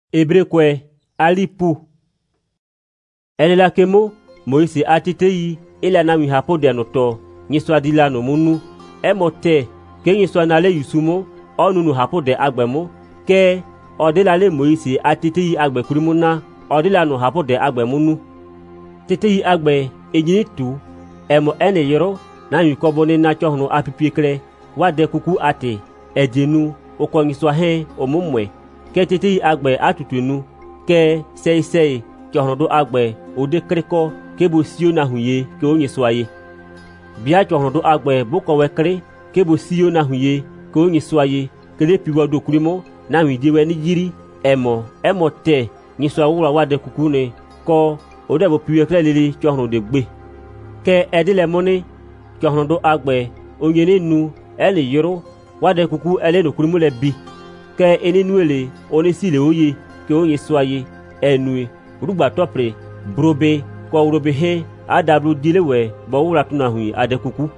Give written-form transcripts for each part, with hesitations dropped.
Ebrekwe alipu. Enela kemo Moïse atiteyi ila na mi hapo de noto nyiswa dila no munu emote ke nyiswa na le yusumo onunu hapo de agbemo ke odela le Moïse atiteyi agbe kurimuna odela no hapo de agbemunu teteyi agbe ejinitu emo ene yoro na mi kobone na chohno apipiekre wade kuku ate ejenu okonyiswa he omumwe ke teteyi agbe atutunu ke sei chohno agbe ode kreko kebo sio na huye ke onye swaye bia chohno do agbe boko wekre kebo sio na huye ke onye swaye kele piwa do kurimo na widewe ni jiri emo te ni swa wura wade kukune ko ode bo piwe kle lele chohno de gbe ke edile moni chohno do agbe onye ne nu ele yoro wade kuku ele no kurimo le bi ke eninuele onisile oye ke onye swaye enue rugba topre brobe ko urobe he adablu dilewe bo wura tuna hui adekuku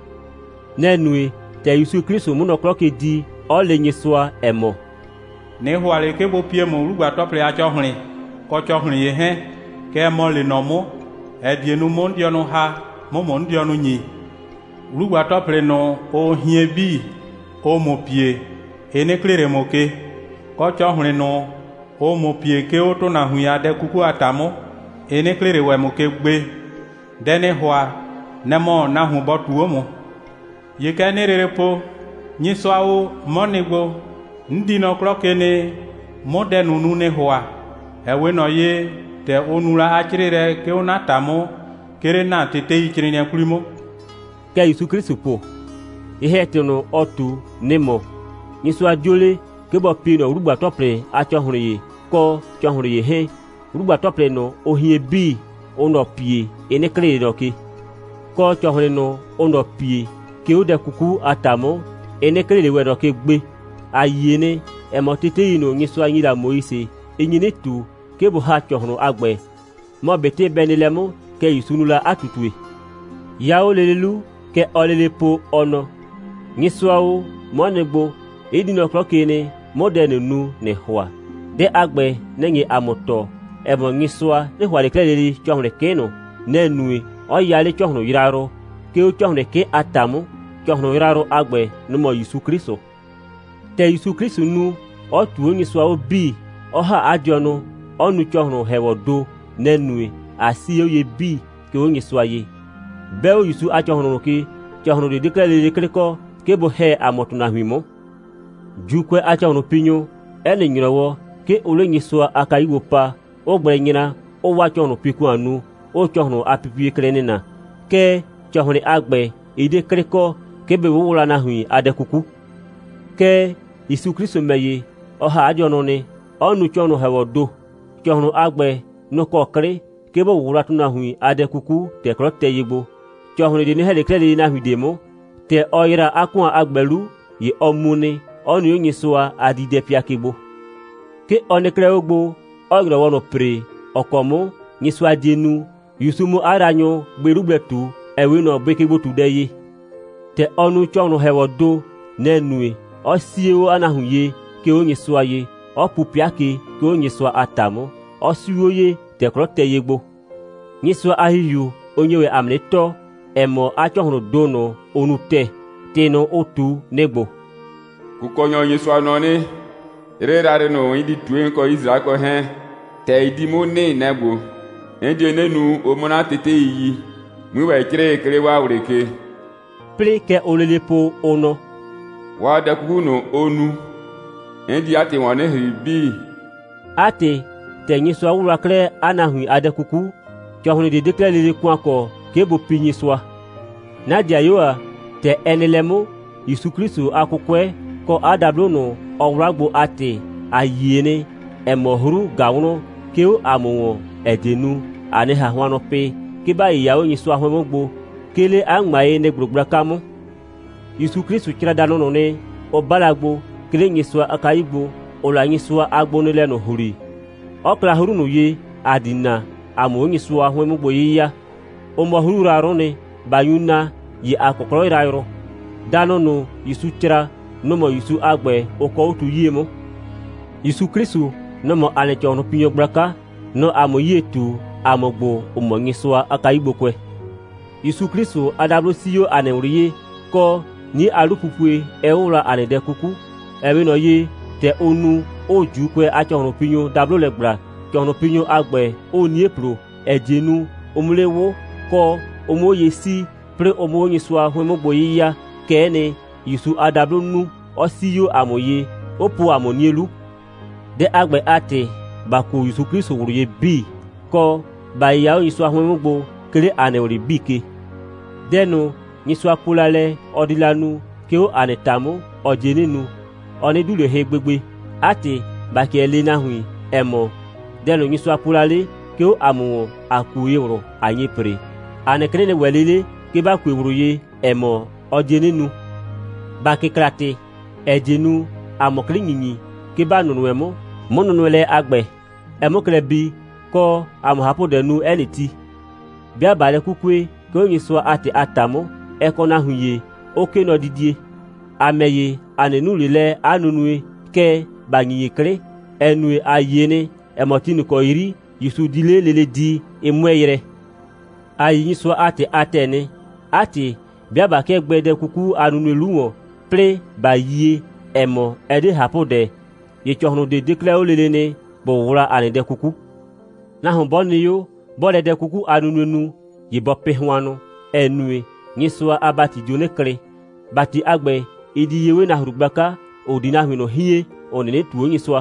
nenue te Yesu Kristo muno kloke di ole nyeswa emo ne huale ke bo pie mo rugba topre a chohrin ko chohrin ye he ke mo le nomo edienu mo ndionu ha mo ndionu nyi rugba topre no o hie bi o mo pie ene klere mo ke ko chohrin no o mo pie ke o to na hui adekuku atamo ene klere we mo ke gbe dene hwa nemo na hu botu omo ye ka ne rerepo nyiswawo monigbo ndi no krokene modenu nu ne hwa ewe no ye te onura achirire ke onatamo kere na tete ichiri ne kulimo ke Yesu Kristo po ihe tino otu nemo nyiswa jole ke bo pino rugba topre achohuru ye ko chohuru ye he rugba topre no ohie bi ono pie ene kre doki ko chohuru no ono pie ke o de kuku atamo ene kre le wedo ke gbe ayene emotete ino nyiswa nyira Moise enyine tu ke bo ha chohuru agbe mo bete benilemo ke yusunula atutue yao lelelu ke olelepo ono nyiswa o monegbo edino krokene modene nu ne hwa de agbe nenye amoto ebo nyiswa ne hwa le kleleli chohre keno nenue oyale chohro yiraro ke o chohre ke atamu chohro yiraro agbe numo Yesu Kristo te Yesu Kristo nu otu nyiswa obi oha adiono onu chohro hewodo nenue asi oye bi ke onyiswa ye be o Yesu achohro ke chohro de kleleli kreko ke bo he amoto na hwimo jukwe achohro pinyo ene nyirawo ke ole nyiswa akayiwo pa ogbe nyina o wa chohro piku anu o chohro apipie krenena ke chohro agbe ide kreko ke be wura na hui adekuku ke Yesu Kristo meye oha ajono ni onu chohro hewodo chohro agbe no kokre ke bo wura tuna hui adekuku te krote yigbo chohro de ni hele krele na hui demo te oyira akwa agbelu ye omune onu nyiswa adide piakebo ke onekre ogbo ogro wono pre okomo nyiswa jenu yusumu aranyo gberugbetu ewe no bekegbo tudeye te onu chono hewodo nenue osiewo anahuye ke onyiswa ye opupiake ke onyiswa atamo osiwoye te krote yegbo nyiswa ahiyu onyewe amneto emo achohro dono onute teno otu negbo kukonyo nyiswa noni rerare no idi tuen ko Israel ko he te idi mo ne negbo endi nenu omona tete yi mu wa kire wa ureke pleke olelepo ono wa da kuno onu endi ate wane ribi ate te nyiswa wura kre anahu adekuku chohunu de deklele kwako kebo pinyiswa nadia yoa te enelemo Yesu Kristo akukwe ko adablono owragbo ate ayene emohuru gawno keo amonwo edenu ane hahwano pe kiba yawo nyiswa hwemogbo kele angmaye ne gbogbra kamo Yesu Kristo kiradano no ne obalagbo kele nyiswa akayigbo ola nyiswa agbonele no huri okla huru no ye adina amo nyiswa hwemogbo yiya omohuru rarone bayuna ye akokro irayro dano no Yesu tira nomo Yesu agbe oko otu yemo Yesu Kristo no mo ane chonu pinyo braka no amo yetu amogbo omo nyiswa akaibokwe Yesu Kristo adablo siyo ane uriye ko ni alupupue eula ane de kuku ebe no ye te onu oju kwe achonu pinyo dablo legbra chonu pinyo agbe oni epro ejenu omulewo ko omo yesi pre omo nyiswa hwemogbo yiya kene Yesu adablo nu osiyo amoye opo amonielu de agbe ate bako Yesu Kristo wuruye bi ko ba ya Yesu ahwemogbo kele ane ori bike denu Yesu apulale odilanu ke o ane tamu ojenenu oni dule he gbegbe ate ba ke le na hu emo denu Yesu apulale ke o amu akuye woro anyi pre ane kene welele ke ba ku wuruye emo ojenenu ba ke krate ejenu amokli nyinyi ke ba nunu emo monunu le agbe emo kle bi ko amu hapo denu eliti bia bale kukwe ko Yesu ate atamo ekona huye oke no didie ameye anenu lele anunue ke banyi kre enue ayene emotinu ko iri Yesu dile lele di emweyere ayi Yesu ate atene ate bia ba ke gbede kuku anunu luwo ple bayi emo ede hapode ye chohno de declare lele ne bo wura ane de kuku na hon bonni yo bo de kuku anunu ye bo pe hwanu enue Yesu abati jone kre bati agbe idi yewe na hurugbaka odina hwino hie onene tuo Yesu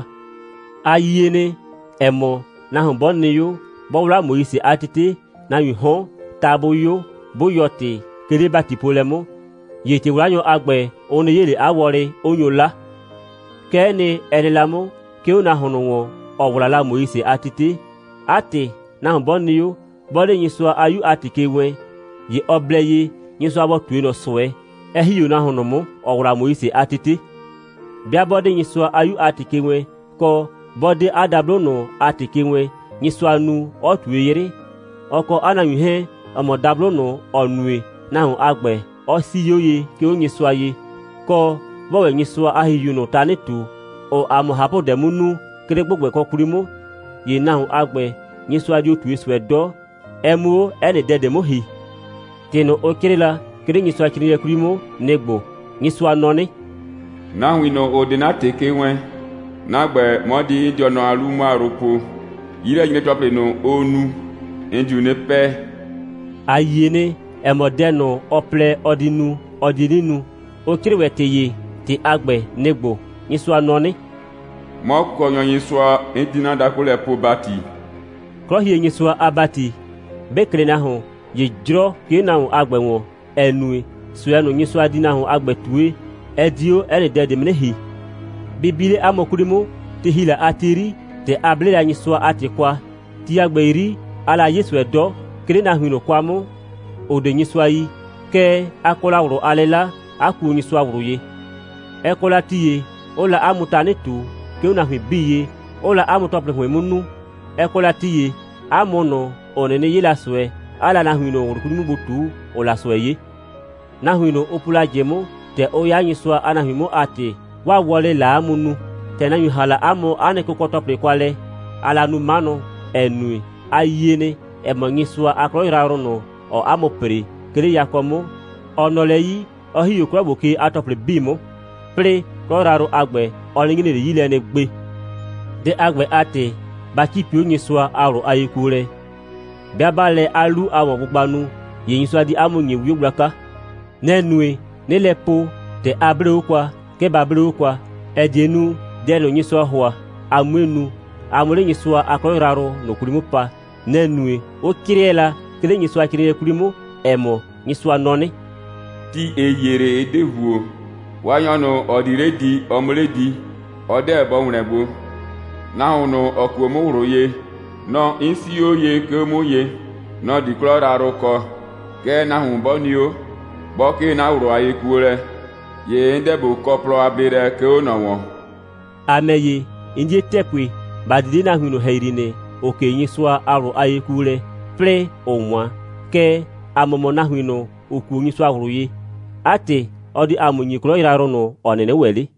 ayene emo na hon bonni yo bo wura Moise atete na yuhon tabo yo boyote kere bati polemo yete wanyo agbe one yele awore onyola kene elelamo ke ona hono owulala Moise atete ate na bonni yo bole Yesu ayu atike we ye obleye Yesu abotu no soe ehiyo na hono mo owura Moise atete bia bode Yesu ayu atike we ko bode adablo no atike we Yesu anu otueyere oko anayuhe omo dablo no onue na ho agbe osiyoye ke Yesu aye ko bowe Yesu ahiyu no tanetu o amu hapo demunu kere gbogbo ko kurimo ye na ho agbe Yesu ajo tu Yesu edo emu ene dede mohi tino okirila kere Yesu akirire kurimo negbo Yesu anoni na wino odina tekewe na gbe modi jono alumu aropo yire yine tople no onu enju ne pe ayene emodeno ople odinu odininu okiriweteye ti agbe negbo Yesu anoni mo ko yon Yesu edina dakole po bati krohie Yesu abati bekre na ho ye jro ke na ho agbe won enue suya no Yesu adina ho agbe tuwe edio ene dede mnehi bibile amokurimo te hila atiri te ablela Yesu atikwa ti agbe iri ala Yesu edo kre na hino kwamo ode Yesu ayi ke akola wuro alela aku Yesu awuruye ekola tiye ola amutanetu ke una hwibiye ola amutople hwemunu ekola tiye amono onene yela swe ala na hwino wurukunu butu ola sweye na hwino opula jemo te oya Yesu ana hwimo ate wa wole la amunu te na yuhala amo ane kokotople kwale ala nu mano enui ayene emo Yesu akro iraro no o amopere kere yakomo onoleyi ohiyo kwa boke atople bimo ple koraro agbe olingine de yile ne gbe de agbe ate bakipi Yesu aro ayekure biabale alu awon gbanu ye Yesu adi amonye wiograka nenue nelepo te abre kwa ke babre kwa ejenu de no Yesu ahwa amenu amure Yesu akoraro no kurimupa nenue okiriela kele Yesu akire kurimu emo Yesu anoni ti eyere edevuo wayono odiredi omredi ode bonrebo na unu okuomo wuroye no insi oye kemoye no diklora aroko ke na hu bonio boke na wuro ayekure ye ndebo koplo abere ke onowo ameye indie tepwe badide na hunu heirine oke Yesu aro ayekure ple onwa ke amomo na hunu oku Yesu awuroye ate odi amunyi kro iraro no onene weli